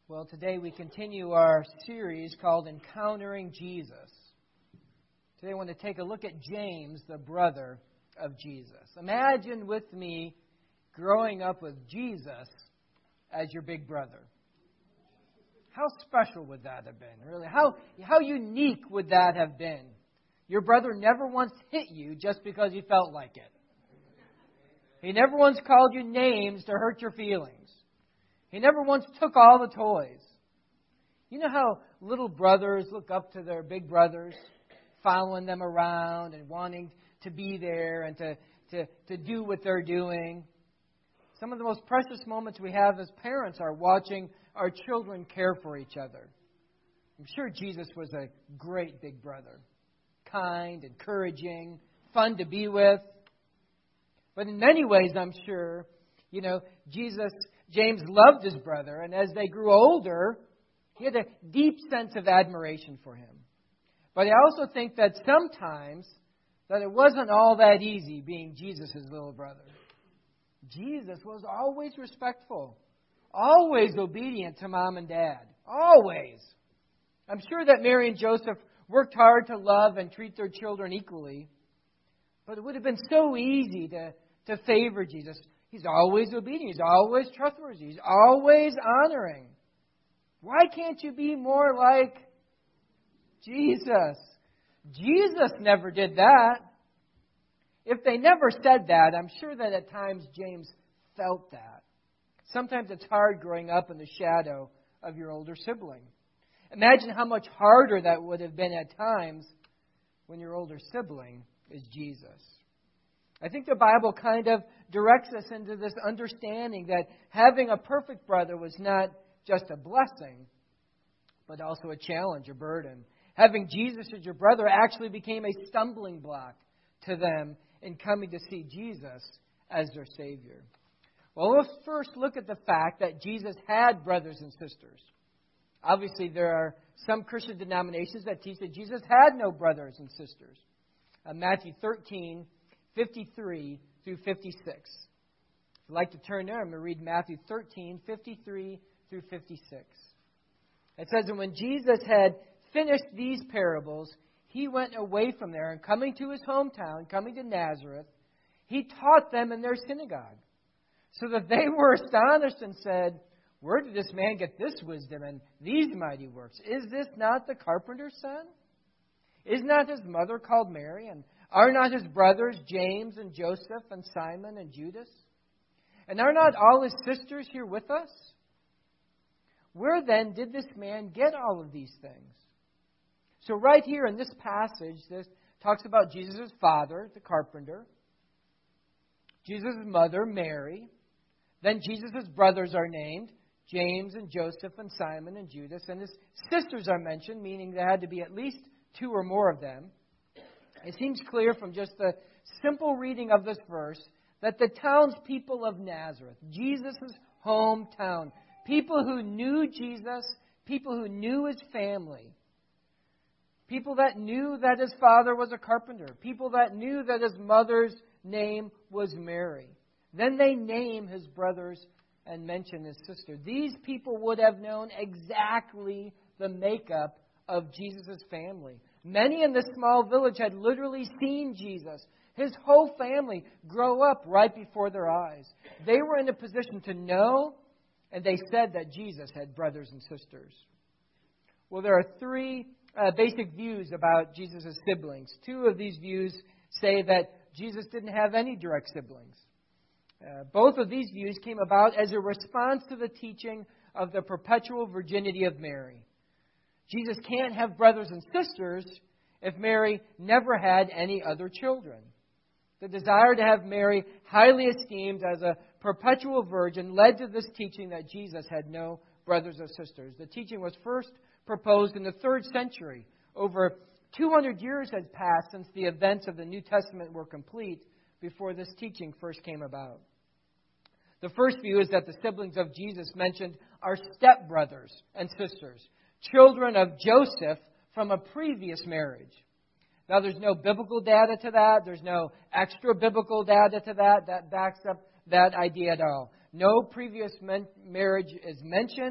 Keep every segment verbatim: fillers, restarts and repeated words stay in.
Well, today we continue our series called Encountering Jesus. Today I want to take a look at James, the brother of Jesus. Imagine with me growing up with Jesus as your big brother. How special would that have been, really? How, how unique would that have been? Your brother never once hit you just because he felt like it. He never once called you names to hurt your feelings. He never once took all the toys. You know how little brothers look up to their big brothers, following them around and wanting to be there and to, to, to do what they're doing? Some of the most precious moments we have as parents are watching our children care for each other. I'm sure Jesus was a great big brother. Kind, encouraging, fun to be with. But in many ways, I'm sure, you know, Jesus, James loved his brother, and as they grew older, he had a deep sense of admiration for him. But I also think that sometimes that it wasn't all that easy being Jesus' little brother. Jesus was always respectful, always obedient to mom and dad, always. I'm sure that Mary and Joseph worked hard to love and treat their children equally, but it would have been so easy to, to favor Jesus. He's always obedient. He's always trustworthy. He's always honoring. Why can't you be more like Jesus? Jesus never did that. If they never said that, I'm sure that at times James felt that. Sometimes it's hard growing up in the shadow of your older sibling. Imagine how much harder that would have been at times when your older sibling is Jesus. I think the Bible kind of directs us into this understanding that having a perfect brother was not just a blessing, but also a challenge, a burden. Having Jesus as your brother actually became a stumbling block to them in coming to see Jesus as their Savior. Well, let's first look at the fact that Jesus had brothers and sisters. Obviously, there are some Christian denominations that teach that Jesus had no brothers and sisters. Uh, Matthew thirteen, fifty-three through fifty-six. If you'd like to turn there, I'm going to read Matthew thirteen, fifty-three through fifty-six. It says, "And when Jesus had finished these parables, he went away from there, and coming to his hometown, coming to Nazareth, he taught them in their synagogue, so that they were astonished and said, 'Where did this man get this wisdom and these mighty works? Is this not the carpenter's son? Is not his mother called Mary? And are not his brothers James and Joseph and Simon and Judas? And are not all his sisters here with us? Where then did this man get all of these things?'" So right here in this passage, this talks about Jesus' father, the carpenter, Jesus' mother, Mary. Then Jesus' brothers are named, James and Joseph and Simon and Judas. And his sisters are mentioned, meaning there had to be at least two or more of them. It seems clear from just the simple reading of this verse that the townspeople of Nazareth, Jesus' hometown, people who knew Jesus, people who knew his family, people that knew that his father was a carpenter, people that knew that his mother's name was Mary. Then they name his brothers and mention his sister. These people would have known exactly the makeup of Jesus' family. Many in this small village had literally seen Jesus, his whole family, grow up right before their eyes. They were in a position to know, and they said that Jesus had brothers and sisters. Well, there are three uh, basic views about Jesus' siblings. Two of these views say that Jesus didn't have any direct siblings. Uh, both of these views came about as a response to the teaching of the perpetual virginity of Mary. Jesus can't have brothers and sisters if Mary never had any other children. The desire to have Mary highly esteemed as a perpetual virgin led to this teaching that Jesus had no brothers or sisters. The teaching was first proposed in the third century. Over two hundred years had passed since the events of the New Testament were complete before this teaching first came about. The first view is that the siblings of Jesus mentioned are stepbrothers and sisters, children of Joseph from a previous marriage. Now, there's no biblical data to that. There's no extra biblical data to that that backs up that idea at all. No previous men- marriage is mentioned,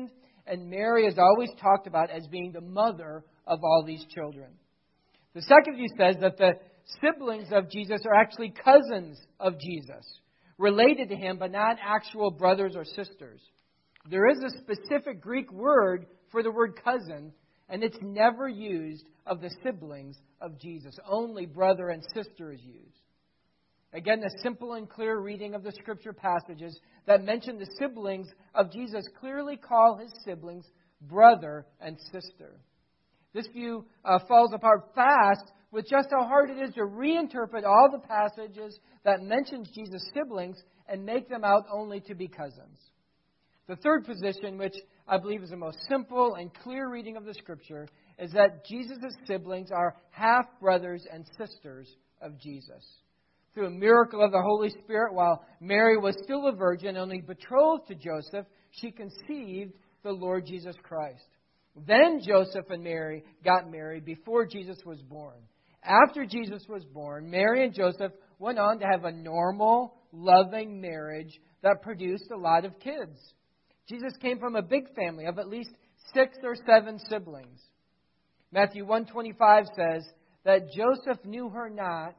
and Mary is always talked about as being the mother of all these children. The second view says that the siblings of Jesus are actually cousins of Jesus, related to him, but not actual brothers or sisters. There is a specific Greek word for the word cousin, and it's never used of the siblings of Jesus. Only brother and sister is used. Again, the simple and clear reading of the Scripture passages that mention the siblings of Jesus clearly call his siblings brother and sister. This view uh, falls apart fast with just how hard it is to reinterpret all the passages that mentions Jesus' siblings and make them out only to be cousins. The third position, which I believe is the most simple and clear reading of the Scripture, is that Jesus' siblings are half-brothers and sisters of Jesus. Through a miracle of the Holy Spirit, while Mary was still a virgin, only betrothed to Joseph, she conceived the Lord Jesus Christ. Then Joseph and Mary got married before Jesus was born. After Jesus was born, Mary and Joseph went on to have a normal, loving marriage that produced a lot of kids. Jesus came from a big family of at least six or seven siblings. Matthew one twenty-five says that Joseph knew her not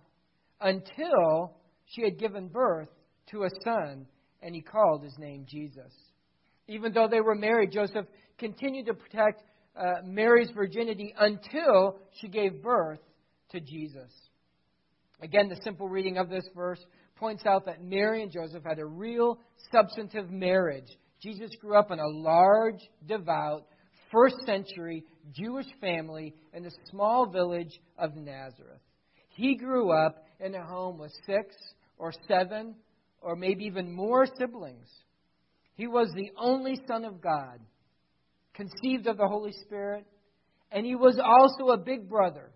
until she had given birth to a son, and he called his name Jesus. Even though they were married, Joseph continued to protect uh, Mary's virginity until she gave birth to Jesus. Again, the simple reading of this verse points out that Mary and Joseph had a real substantive marriage. Jesus grew up in a large, devout, first century Jewish family in the small village of Nazareth. He grew up in a home with six or seven or maybe even more siblings. He was the only Son of God, conceived of the Holy Spirit, and he was also a big brother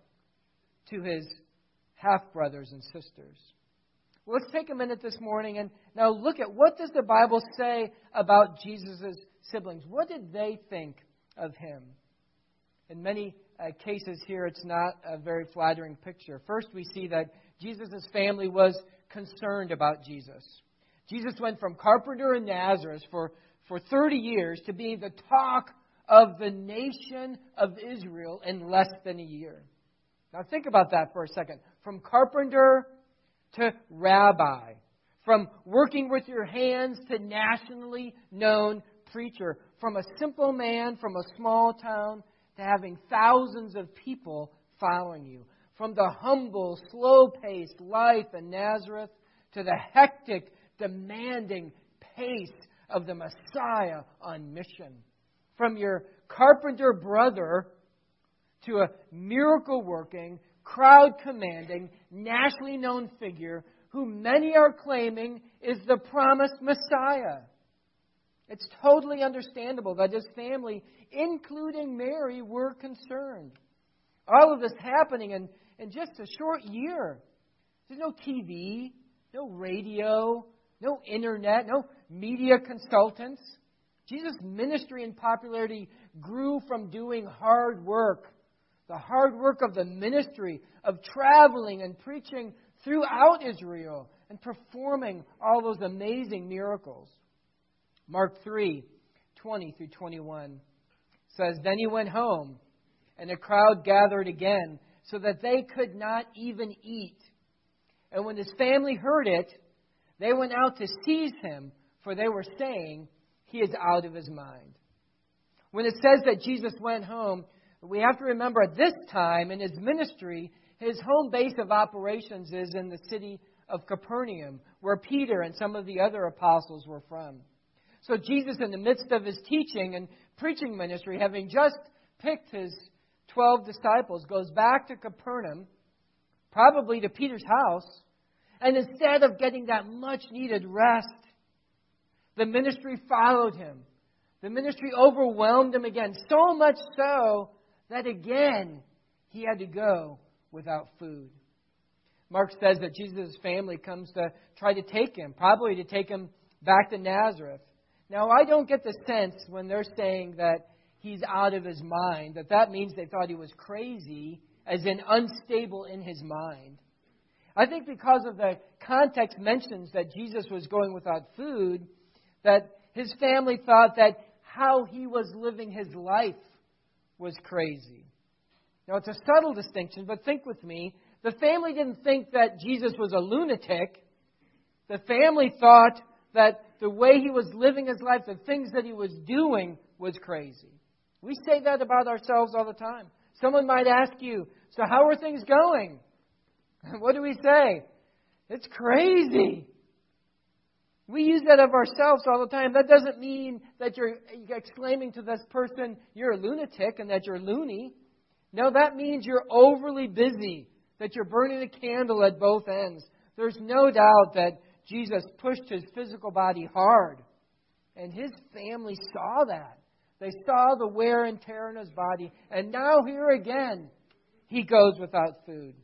to his half-brothers and sisters. Well, let's take a minute this morning and now look at what does the Bible say about Jesus' siblings. What did they think of him? In many uh, cases here, it's not a very flattering picture. First, we see that Jesus' family was concerned about Jesus. Jesus went from carpenter in Nazareth for, for thirty years to being the talk of the nation of Israel in less than a year. Now think about that for a second. From carpenter to rabbi. From working with your hands to nationally known preacher. From a simple man from a small town to having thousands of people following you. From the humble, slow-paced life in Nazareth to the hectic, demanding pace of the Messiah on mission. From your carpenter brother to a miracle-working, crowd-commanding, nationally known figure who many are claiming is the promised Messiah. It's totally understandable that his family, including Mary, were concerned. All of this happening in, in just a short year. There's no T V, no radio, no internet, no media consultants. Jesus' ministry and popularity grew from doing hard work. The hard work of the ministry, of traveling and preaching throughout Israel and performing all those amazing miracles. Mark three, twenty through twenty-one says, Then he went home, and a crowd gathered again, so that they could not even eat. And when his family heard it, they went out to seize him, for they were saying, he is out of his mind. When it says that Jesus went home, we have to remember at this time in his ministry, his home base of operations is in the city of Capernaum, where Peter and some of the other apostles were from. So Jesus, in the midst of his teaching and preaching ministry, having just picked his twelve disciples, goes back to Capernaum, probably to Peter's house, and instead of getting that much-needed rest, the ministry followed him. The ministry overwhelmed him again, so much so that again he had to go without food. Mark says that Jesus' family comes to try to take him, probably to take him back to Nazareth. Now, I don't get the sense when they're saying that he's out of his mind, that that means they thought he was crazy, as in unstable in his mind. I think because of the context mentions that Jesus was going without food, that his family thought that how he was living his life was crazy. Now, it's a subtle distinction, but think with me. The family didn't think that Jesus was a lunatic. The family thought that the way he was living his life, the things that he was doing, was crazy. We say that about ourselves all the time. Someone might ask you, so how are things going? What do we say? It's crazy. We use that of ourselves all the time. That doesn't mean that you're exclaiming to this person, you're a lunatic and that you're loony. No, that means you're overly busy, that you're burning a candle at both ends. There's no doubt that Jesus pushed his physical body hard. And his family saw that. They saw the wear and tear in his body. And now here again, he goes without food.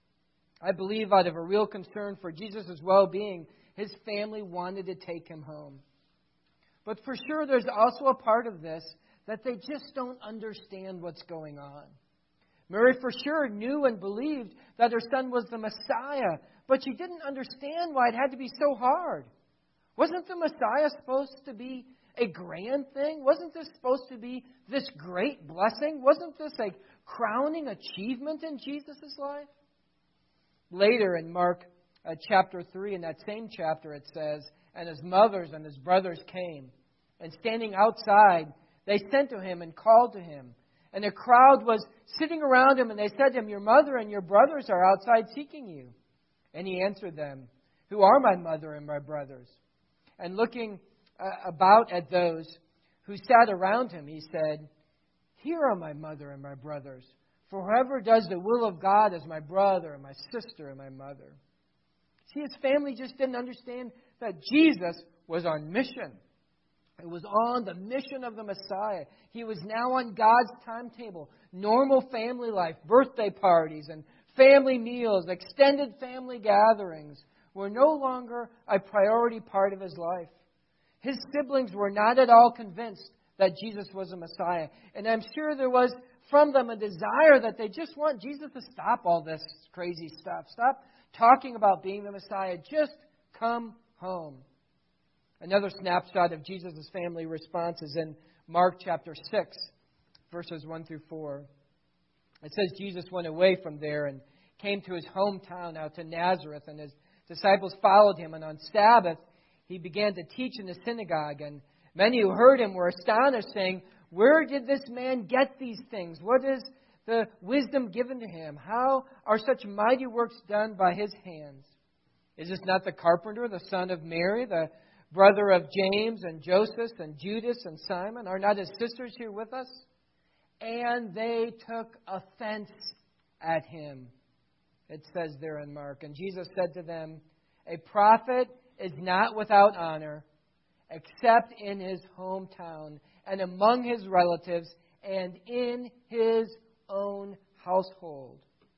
I believe out of a real concern for Jesus' well-being, his family wanted to take him home. But for sure, there's also a part of this that they just don't understand what's going on. Mary for sure knew and believed that her son was the Messiah, but she didn't understand why it had to be so hard. Wasn't the Messiah supposed to be a grand thing? Wasn't this supposed to be this great blessing? Wasn't this a crowning achievement in Jesus' life? Later in Mark uh, chapter three, in that same chapter, it says, and his mothers and his brothers came, and standing outside, they sent to him and called to him. And a crowd was sitting around him, and they said to him, your mother and your brothers are outside seeking you. And he answered them, who are my mother and my brothers? And looking uh, about at those who sat around him, he said, here are my mother and my brothers. For whoever does the will of God is my brother and my sister and my mother. See, his family just didn't understand that Jesus was on mission. It was on the mission of the Messiah. He was now on God's timetable. Normal family life, birthday parties, and family meals, extended family gatherings were no longer a priority part of his life. His siblings were not at all convinced that Jesus was a Messiah. And I'm sure there was from them a desire that they just want Jesus to stop all this crazy stuff. Stop talking about being the Messiah. Just come home. Another snapshot of Jesus' family response is in Mark chapter six, verses one through four. It says Jesus went away from there and came to his hometown out to Nazareth, and his disciples followed him. And on Sabbath, he began to teach in the synagogue. And many who heard him were astonished, saying, where did this man get these things? What is the wisdom given to him? How are such mighty works done by his hands? Is this not the carpenter, the son of Mary, the brother of James and Joseph and Judas and Simon? Are not his sisters here with us? And they took offense at him. It says there in Mark. And Jesus said to them, a prophet is not without honor except in his hometown and among his relatives and in his own household.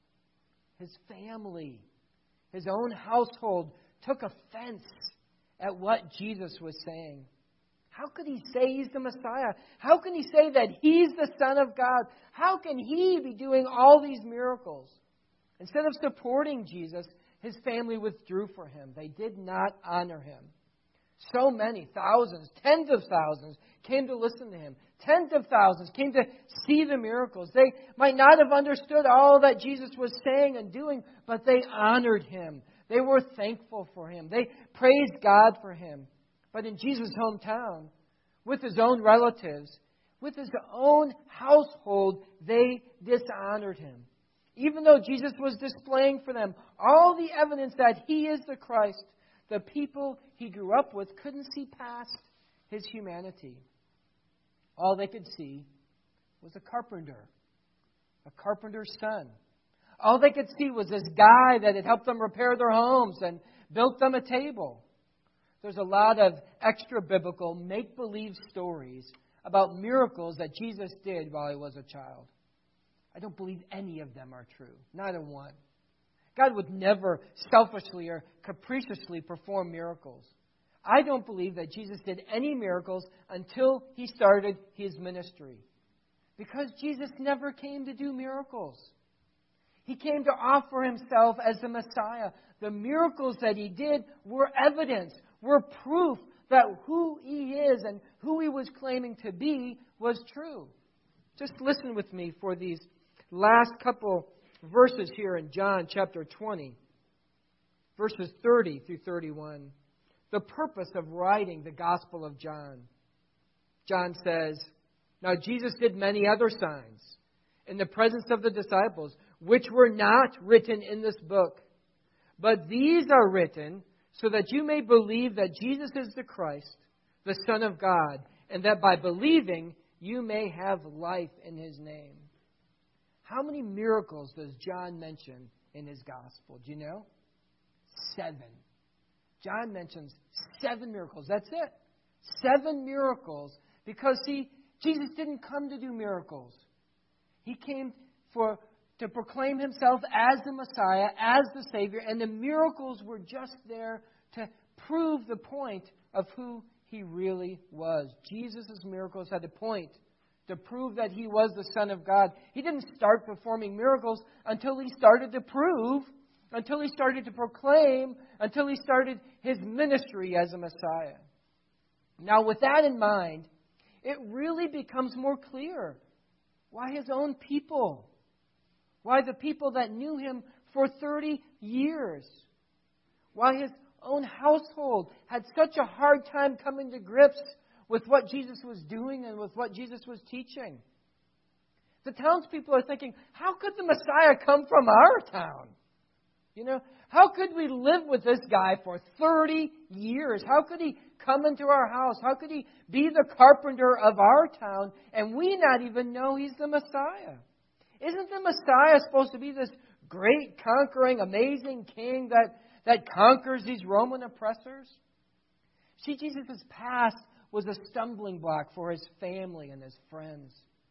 His family, his own household took offense at what Jesus was saying. How could he say he's the Messiah? How can he say that he's the Son of God? How can he be doing all these miracles? Instead of supporting Jesus, his family withdrew from him. They did not honor him. So many, thousands, tens of thousands came to listen to him. Tens of thousands came to see the miracles. They might not have understood all that Jesus was saying and doing, but they honored him. They were thankful for him. They praised God for him. But in Jesus' hometown, with his own relatives, with his own household, they dishonored him. Even though Jesus was displaying for them all the evidence that he is the Christ, the people he grew up with couldn't see past his humanity. All they could see was a carpenter, a carpenter's son. All they could see was this guy that had helped them repair their homes and built them a table. There's a lot of extra-biblical, make-believe stories about miracles that Jesus did while he was a child. I don't believe any of them are true. Not a one. God would never selfishly or capriciously perform miracles. I don't believe that Jesus did any miracles until he started his ministry. Because Jesus never came to do miracles. He came to offer himself as the Messiah. The miracles that he did were evidence, were proof that who he is and who he was claiming to be was true. Just listen with me for these last couple verses here in John chapter twenty, verses thirty through thirty-one. The purpose of writing the Gospel of John. John says, "Now Jesus did many other signs in the presence of the disciples, which were not written in this book. But these are written so that you may believe that Jesus is the Christ, the Son of God, and that by believing you may have life in His name." How many miracles does John mention in his Gospel? Do you know? Seven. John mentions seven miracles. That's it. Seven miracles. Because, see, Jesus didn't come to do miracles. He came for to proclaim Himself as the Messiah, as the Savior, and the miracles were just there to prove the point of who He really was. Jesus' miracles had a point to prove that He was the Son of God. He didn't start performing miracles until He started to prove, until He started to proclaim, until He started His ministry as a Messiah. Now, with that in mind, it really becomes more clear why His own people, why the people that knew Him for thirty years, why His own household had such a hard time coming to grips with what Jesus was doing and with what Jesus was teaching. The townspeople are thinking, how could the Messiah come from our town? You know, how could we live with this guy for thirty years? How could he come into our house? How could he be the carpenter of our town and we not even know he's the Messiah? Isn't the Messiah supposed to be this great, conquering, amazing king that, that conquers these Roman oppressors? See, Jesus' past was a stumbling block for His family and His friends.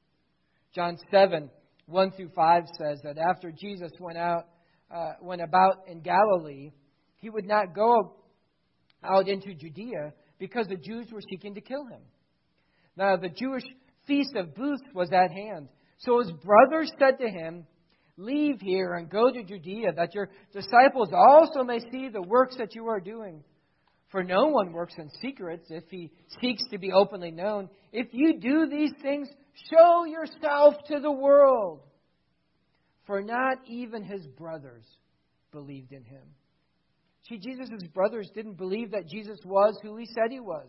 John seven, one through five says that after Jesus went out, uh, went about in Galilee, He would not go out into Judea because the Jews were seeking to kill Him. Now the Jewish feast of booths was at hand. So His brothers said to Him, "Leave here and go to Judea, that your disciples also may see the works that you are doing. For no one works in secrets if he seeks to be openly known. If you do these things, show yourself to the world." For not even His brothers believed in Him. See, Jesus' brothers didn't believe that Jesus was who He said He was.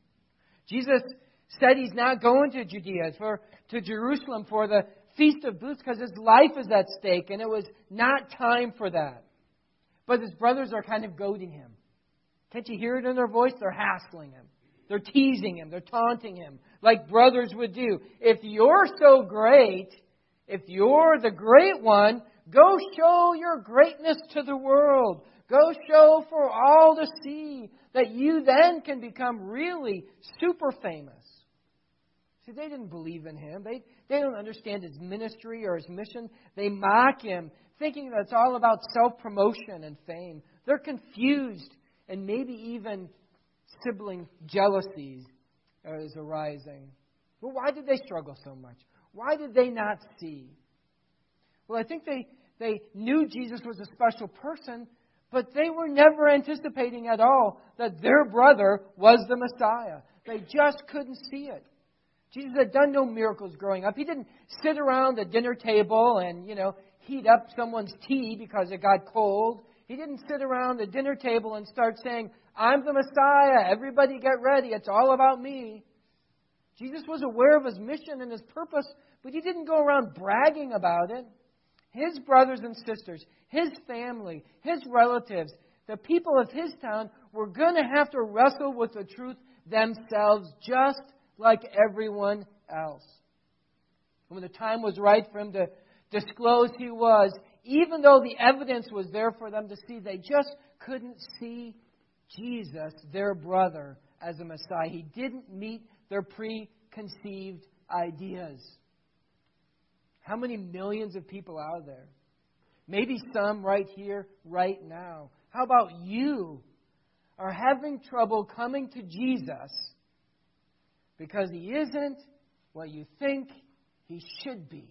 Jesus said He's not going to Judea, for to Jerusalem for the Feast of Booths, because His life is at stake, and it was not time for that. But His brothers are kind of goading Him. Can't you hear it in their voice? They're hassling Him. They're teasing Him. They're taunting Him like brothers would do. If you're so great, if you're the great one, go show your greatness to the world. Go show for all to see that you then can become really super famous. See, they didn't believe in Him. They, they don't understand His ministry or His mission. They mock Him, thinking that it's all about self-promotion and fame. They're confused. And maybe even sibling jealousy is arising. Well, why did they struggle so much? Why did they not see? Well, I think they, they knew Jesus was a special person, but they were never anticipating at all that their brother was the Messiah. They just couldn't see it. Jesus had done no miracles growing up. He didn't sit around the dinner table and, you know, heat up someone's tea because it got cold. He didn't sit around the dinner table and start saying, "I'm the Messiah. Everybody get ready. It's all about me." Jesus was aware of His mission and His purpose, but He didn't go around bragging about it. His brothers and sisters, His family, His relatives, the people of His town were going to have to wrestle with the truth themselves, just like everyone else. And when the time was right for Him to disclose He was, even though the evidence was there for them to see, they just couldn't see Jesus, their brother, as a Messiah. He didn't meet their preconceived ideas. How many millions of people out there? Maybe some right here, right now. How about you are having trouble coming to Jesus because He isn't what you think He should be?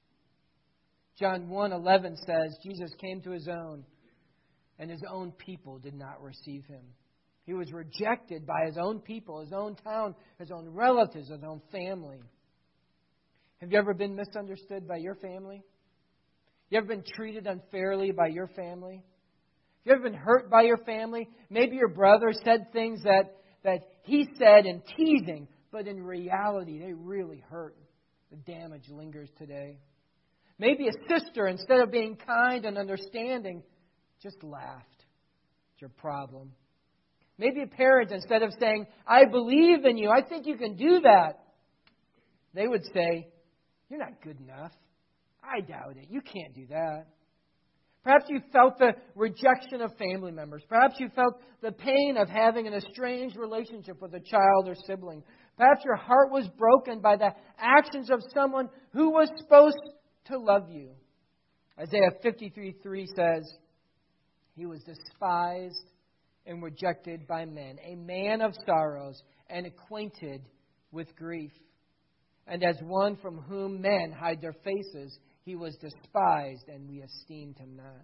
John one eleven says, Jesus came to His own, and His own people did not receive Him. He was rejected by his own people, his own town, his own relatives, his own family. Have you ever been misunderstood by your family? You ever been treated unfairly by your family? Have you ever been hurt by your family? Maybe your brother said things that, that he said in teasing, but in reality, they really hurt. The damage lingers today. Maybe a sister, instead of being kind and understanding, just laughed. It's your problem. Maybe a parent, instead of saying, I believe in you, I think you can do that, they would say, you're not good enough. I doubt it. You can't do that. Perhaps you felt the rejection of family members. Perhaps you felt the pain of having an estranged relationship with a child or sibling. Perhaps your heart was broken by the actions of someone who was supposed to love you. Isaiah fifty-three three says, He was despised and rejected by men, a man of sorrows and acquainted with grief. And as one from whom men hide their faces, He was despised, and we esteemed Him not.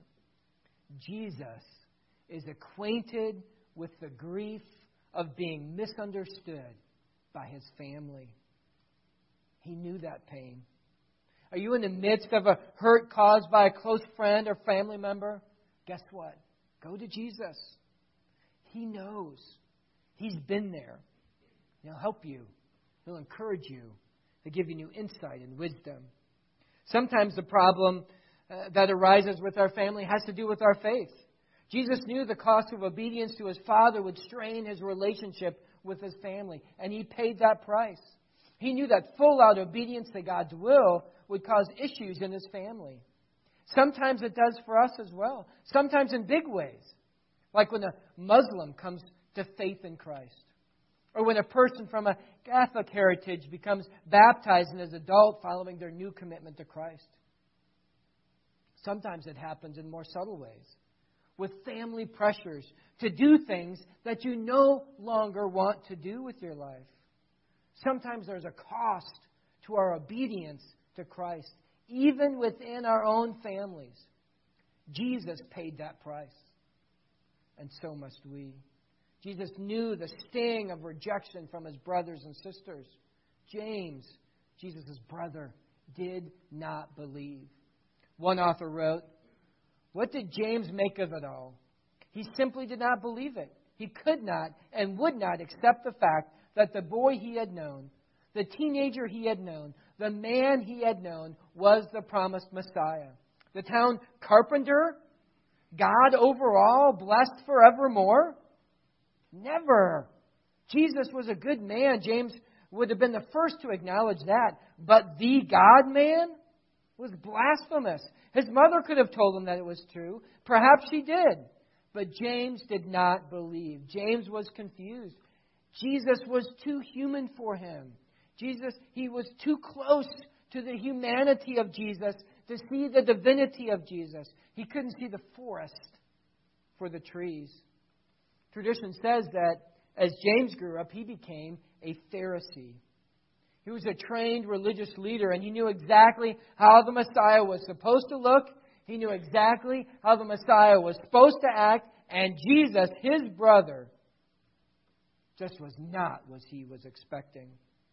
Jesus is acquainted with the grief of being misunderstood by His family. He knew that pain. Are you in the midst of a hurt caused by a close friend or family member? Guess what? Go to Jesus. He knows. He's been there. He'll help you. He'll encourage you. He'll give you new insight and wisdom. Sometimes the problem uh, that arises with our family has to do with our faith. Jesus knew the cost of obedience to His Father would strain His relationship with His family, and He paid that price. He knew that full-out obedience to God's will would cause issues in His family. Sometimes it does for us as well. Sometimes in big ways, like when a Muslim comes to faith in Christ, or when a person from a Catholic heritage becomes baptized as an adult following their new commitment to Christ. Sometimes it happens in more subtle ways, with family pressures to do things that you no longer want to do with your life. Sometimes there's a cost to our obedience to Christ, even within our own families. Jesus paid that price, and so must we. Jesus knew the sting of rejection from His brothers and sisters. James, Jesus' brother, did not believe. One author wrote, what did James make of it all? He simply did not believe it. He could not and would not accept the fact that the boy he had known, the teenager he had known, the man he had known was the promised Messiah. The town carpenter, God over all, blessed forevermore? Never. Jesus was a good man. James would have been the first to acknowledge that. But the God-man was blasphemous. His mother could have told him that it was true. Perhaps she did. But James did not believe. James was confused. Jesus was too human for him. Jesus, he was too close to the humanity of Jesus to see the divinity of Jesus. He couldn't see the forest for the trees. Tradition says that as James grew up, he became a Pharisee. He was a trained religious leader, and he knew exactly how the Messiah was supposed to look. He knew exactly how the Messiah was supposed to act, and Jesus, his brother, just was not what he was expecting.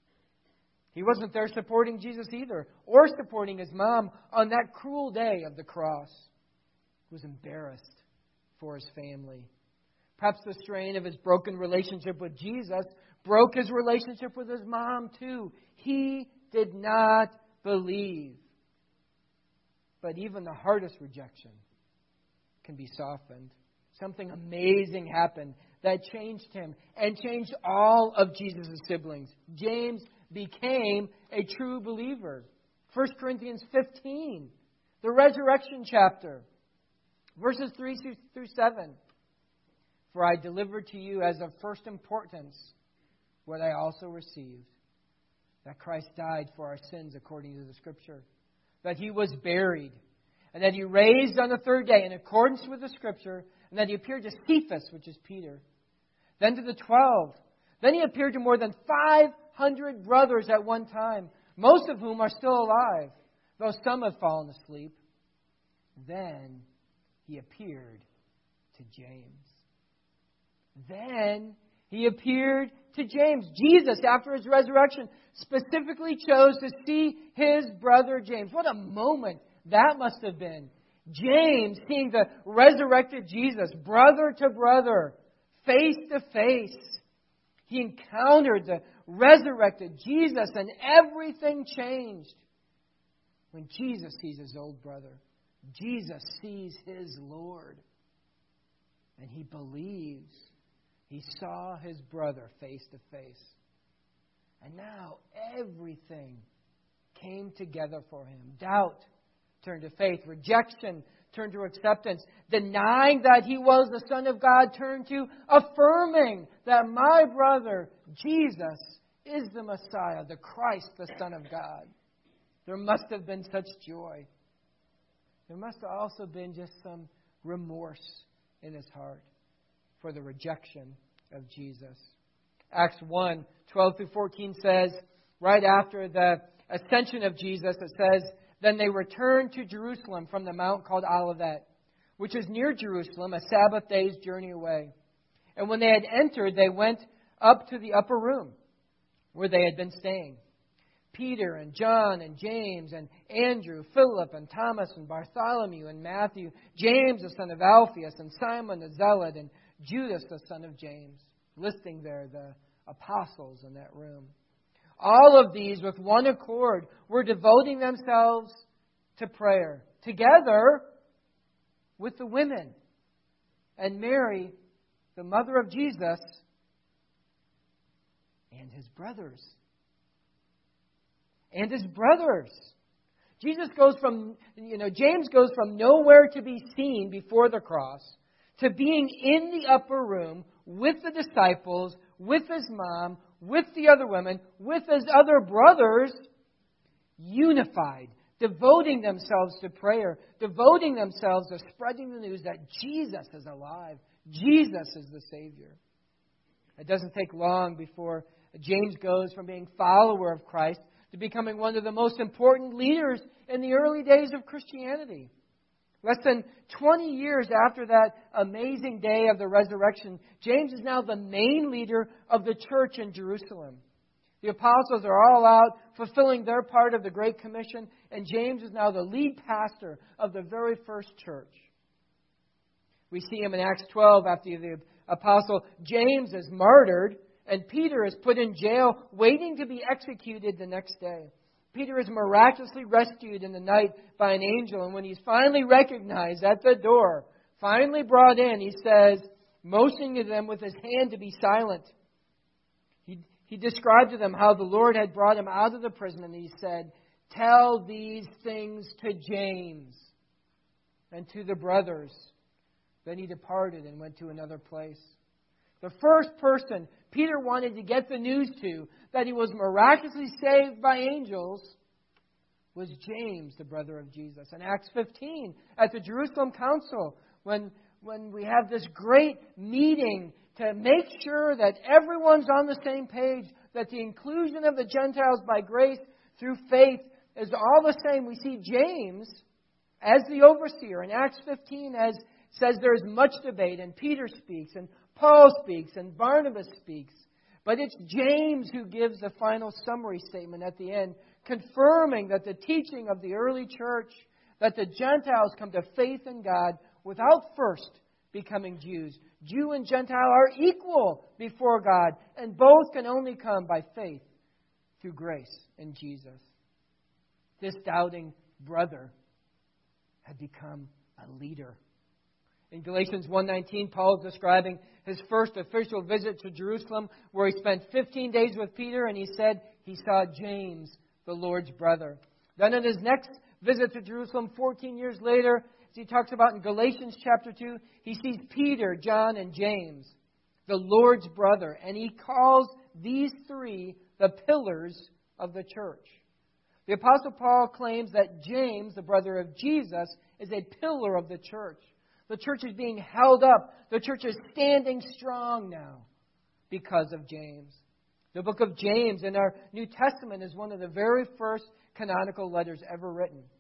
He wasn't there supporting Jesus either, or supporting his mom on that cruel day of the cross. He was embarrassed for his family. Perhaps the strain of his broken relationship with Jesus broke his relationship with his mom too. He did not believe. But even the hardest rejection can be softened. Something amazing happened that changed him and changed all of Jesus' siblings. James became a true believer. First Corinthians fifteen, the resurrection chapter, verses three through seven. For I delivered to you as of first importance what I also received, that Christ died for our sins according to the Scripture, that He was buried, and that He raised on the third day in accordance with the Scripture, and that He appeared to Cephas, which is Peter, then to the twelve. Then He appeared to more than five hundred brothers at one time, most of whom are still alive, though some have fallen asleep. Then He appeared to James. Then He appeared to James. Jesus, after His resurrection, specifically chose to see His brother James. What a moment that must have been. James seeing the resurrected Jesus, brother to brother, face to face. He encountered the resurrected Jesus and everything changed. When Jesus sees his old brother, Jesus sees his Lord. And he believes he saw his brother face to face. And now everything came together for him. Doubt turned to faith. Rejection turned to acceptance. Denying that he was the Son of God turned to affirming that my brother, Jesus, is the Messiah, the Christ, the Son of God. There must have been such joy. There must have also been just some remorse in his heart for the rejection of Jesus. Acts one, twelve through fourteen says, right after the ascension of Jesus, it says, then they returned to Jerusalem from the mount called Olivet, which is near Jerusalem, a Sabbath day's journey away. And when they had entered, they went up to the upper room where they had been staying. Peter and John and James and Andrew, Philip and Thomas and Bartholomew and Matthew, James the son of Alphaeus and Simon the Zealot and Judas the son of James. Listing there the apostles in that room. All of these, with one accord, were devoting themselves to prayer, together with the women and Mary, the mother of Jesus, and his brothers. And his brothers. Jesus goes from, you know, James goes from nowhere to be seen before the cross to being in the upper room with the disciples, with his mom, with the other women, with his other brothers, unified, devoting themselves to prayer, devoting themselves to spreading the news that Jesus is alive. Jesus is the Savior. It doesn't take long before James goes from being a follower of Christ to becoming one of the most important leaders in the early days of Christianity. Less than twenty years after that amazing day of the resurrection, James is now the main leader of the church in Jerusalem. The apostles are all out fulfilling their part of the Great Commission, and James is now the lead pastor of the very first church. We see him in Acts twelve after the apostle James is martyred, and Peter is put in jail waiting to be executed the next day. Peter is miraculously rescued in the night by an angel, and when he's finally recognized at the door, finally brought in, he says, motioning to them with his hand to be silent. He, he described to them how the Lord had brought him out of the prison, and he said, tell these things to James and to the brothers. Then he departed and went to another place. The first person Peter wanted to get the news to, that he was miraculously saved by angels, was James, the brother of Jesus. In Acts fifteen, at the Jerusalem Council, when, when we have this great meeting to make sure that everyone's on the same page, that the inclusion of the Gentiles by grace through faith is all the same, we see James as the overseer. In Acts fifteen, as says there is much debate, and Peter speaks, and Paul speaks, and Barnabas speaks. But it's James who gives the final summary statement at the end, confirming that the teaching of the early church, that the Gentiles come to faith in God without first becoming Jews. Jew and Gentile are equal before God, and both can only come by faith through grace in Jesus. This doubting brother had become a leader. In Galatians one nineteen, Paul is describing his first official visit to Jerusalem, where he spent fifteen days with Peter, and he said he saw James, the Lord's brother. Then in his next visit to Jerusalem, fourteen years later, as he talks about in Galatians chapter two, he sees Peter, John, and James, the Lord's brother, and he calls these three the pillars of the church. The Apostle Paul claims that James, the brother of Jesus, is a pillar of the church. The church is being held up. The church is standing strong now because of James. The book of James in our New Testament is one of the very first canonical letters ever written.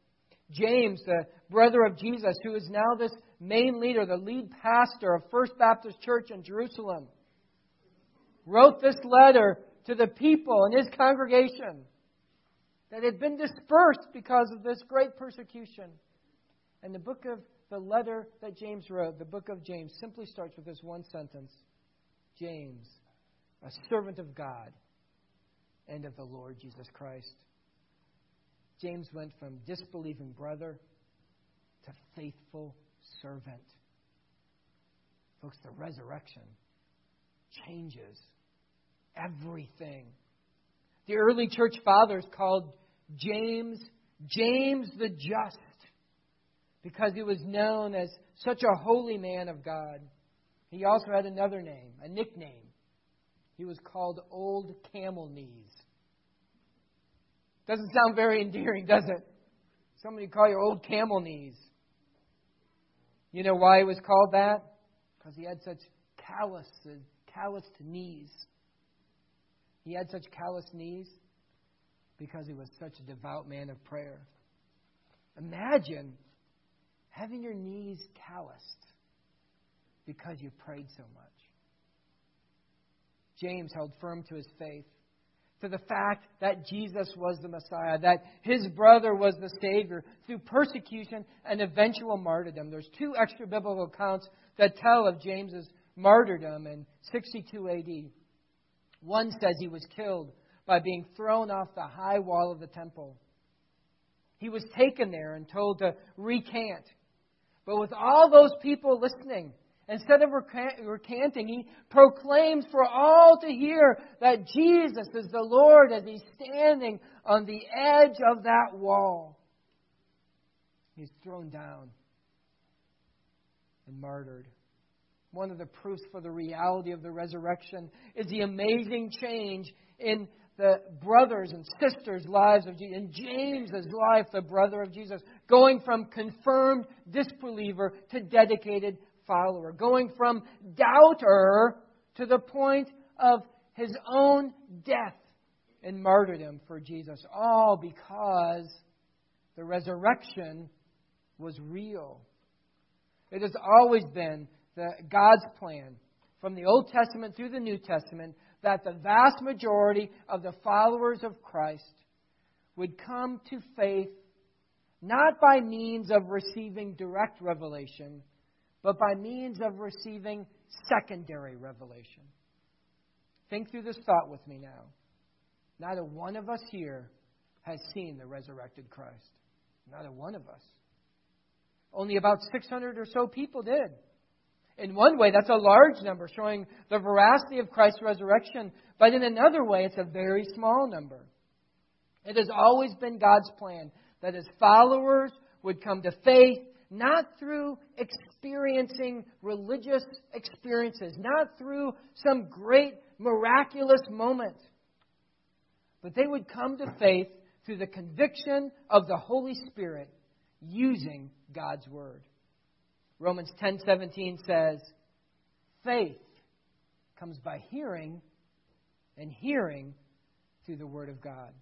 James, the brother of Jesus, who is now this main leader, the lead pastor of First Baptist Church in Jerusalem, wrote this letter to the people in his congregation that had been dispersed because of this great persecution. And the book of the letter that James wrote, the book of James, simply starts with this one sentence. James, a servant of God and of the Lord Jesus Christ. James went from disbelieving brother to faithful servant. Folks, the resurrection changes everything. The early church fathers called James, James the Just, because he was known as such a holy man of God. He also had another name, a nickname. He was called Old Camel Knees. Doesn't sound very endearing, does it? Somebody call you Old Camel Knees. You know why he was called that? Because he had such callous, calloused knees. He had such calloused knees because he was such a devout man of prayer. Imagine having your knees calloused because you prayed so much. James held firm to his faith, to the fact that Jesus was the Messiah, that his brother was the Savior, through persecution and eventual martyrdom. There's two extra biblical accounts that tell of James's martyrdom in sixty-two A D. One says he was killed by being thrown off the high wall of the temple. He was taken there and told to recant. But with all those people listening, instead of recanting, he proclaims for all to hear that Jesus is the Lord as he's standing on the edge of that wall. He's thrown down and martyred. One of the proofs for the reality of the resurrection is the amazing change in the brothers and sisters' lives of Jesus. In James's life, the brother of Jesus, going from confirmed disbeliever to dedicated follower, going from doubter to the point of his own death and martyrdom for Jesus, all because the resurrection was real. It has always been the God's plan from the Old Testament through the New Testament that the vast majority of the followers of Christ would come to faith not by means of receiving direct revelation, but by means of receiving secondary revelation. Think through this thought with me now. Not a one of us here has seen the resurrected Christ. Not a one of us. Only about six hundred or so people did. In one way, that's a large number, showing the veracity of Christ's resurrection. But in another way, it's a very small number. It has always been God's plan that His followers would come to faith, not through experiencing religious experiences, not through some great miraculous moment, but they would come to faith through the conviction of the Holy Spirit using God's Word. Romans ten seventeen says, faith comes by hearing, and hearing through the Word of God.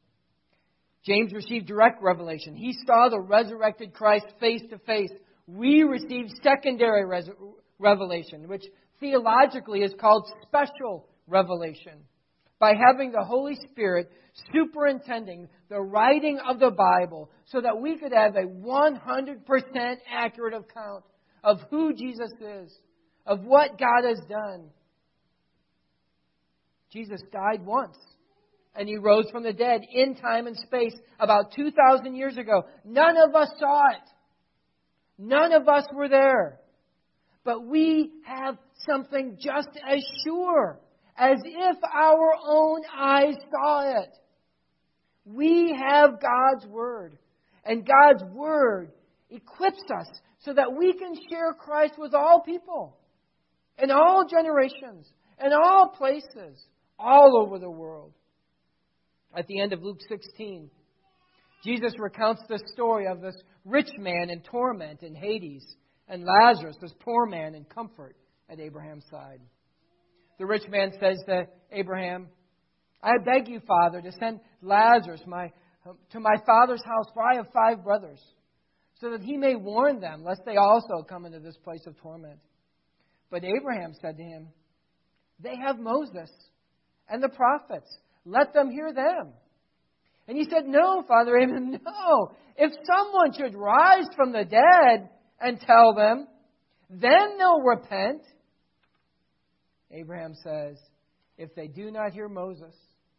James received direct revelation. He saw the resurrected Christ face to face. We received secondary res- revelation, which theologically is called special revelation. By having the Holy Spirit superintending the writing of the Bible so that we could have a one hundred percent accurate account of who Jesus is, of what God has done. Jesus died once, and He rose from the dead in time and space about two thousand years ago. None of us saw it. None of us were there. But we have something just as sure as if our own eyes saw it. We have God's Word. And God's Word equips us so that we can share Christ with all people, in all generations, in all places, all over the world. At the end of Luke sixteen, Jesus recounts the story of this rich man in torment in Hades and Lazarus, this poor man in comfort at Abraham's side. The rich man says to Abraham, I beg you, Father, to send Lazarus my, to my father's house, for I have five brothers. so that he may warn them, lest they also come into this place of torment. But Abraham said to him, they have Moses and the prophets. Let them hear them. And he said, no, Father Abraham, no. If someone should rise from the dead and tell them, then they'll repent. Abraham says, if they do not hear Moses,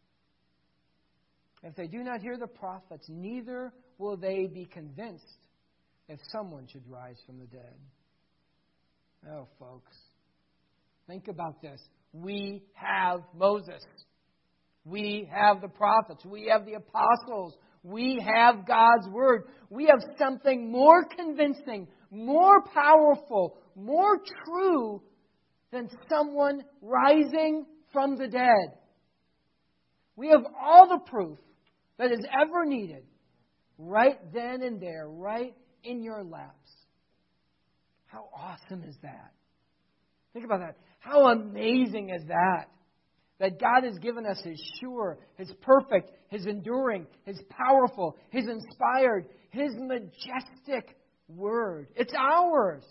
if they do not hear the prophets, neither will they be convinced if someone should rise from the dead. Oh, folks, think about this. We have Moses. We have the prophets. We have the apostles. We have God's Word. We have something more convincing, more powerful, more true than someone rising from the dead. We have all the proof that is ever needed right then and there, right in your laps. How awesome is that? Think about that. How amazing is that? That God has given us His sure, His perfect, His enduring, His powerful, His inspired, His majestic Word. It's ours.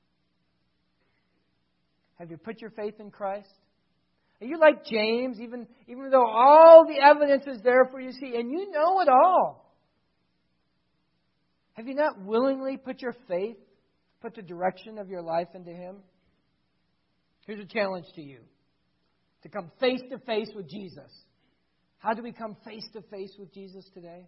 Have you put your faith in Christ? Are you like James, even, even though all the evidence is there for you to see, and you know it all? Have you not willingly put your faith, put the direction of your life into Him? Here's a challenge to you. To come face to face with Jesus. How do we come face to face with Jesus today?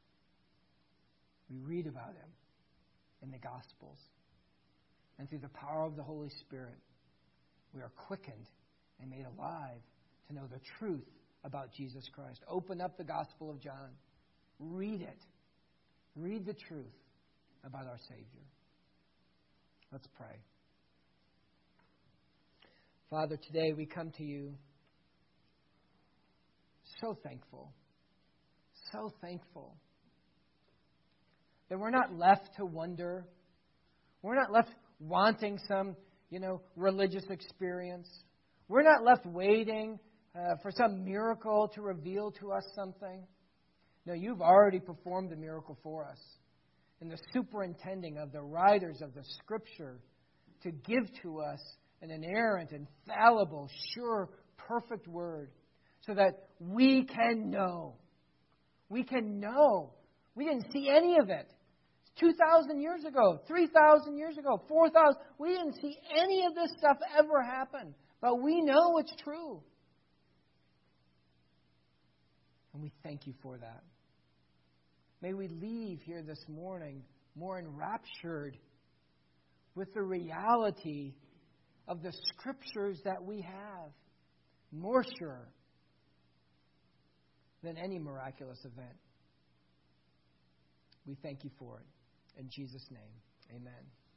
We read about Him in the Gospels. And through the power of the Holy Spirit, we are quickened and made alive to know the truth about Jesus Christ. Open up the Gospel of John. Read it. Read the truth about our Savior. Let's pray. Father, today we come to you so thankful, so thankful that we're not left to wonder. We're not left wanting some, you know, religious experience. We're not left waiting uh, for some miracle to reveal to us something. No, you've already performed a miracle for us in the superintending of the writers of the Scripture to give to us an inerrant, infallible, sure, perfect Word so that we can know. We can know. We didn't see any of it. two thousand years ago, three thousand years ago, four thousand. We didn't see any of this stuff ever happen. But we know it's true. And we thank you for that. May we leave here this morning more enraptured with the reality of the Scriptures that we have, more sure than any miraculous event. We thank you for it. In Jesus' name, amen.